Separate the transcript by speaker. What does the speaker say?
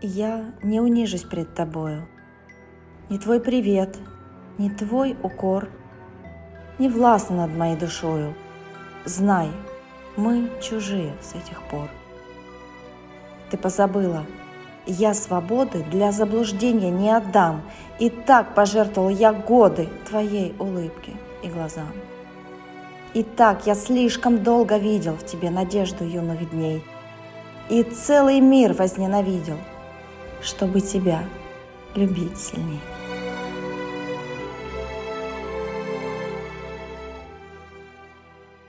Speaker 1: и я не унижусь пред тобою. Ни твой привет, ни твой укор не властны над моей душою. Знай, мы чужие с этих пор. Ты позабыла, я свободы для заблуждения не отдам, и так пожертвовал я годы твоей улыбке и глазам. И так я слишком долго видел в тебе надежду юных дней, и целый мир возненавидел, чтобы тебя любить сильней.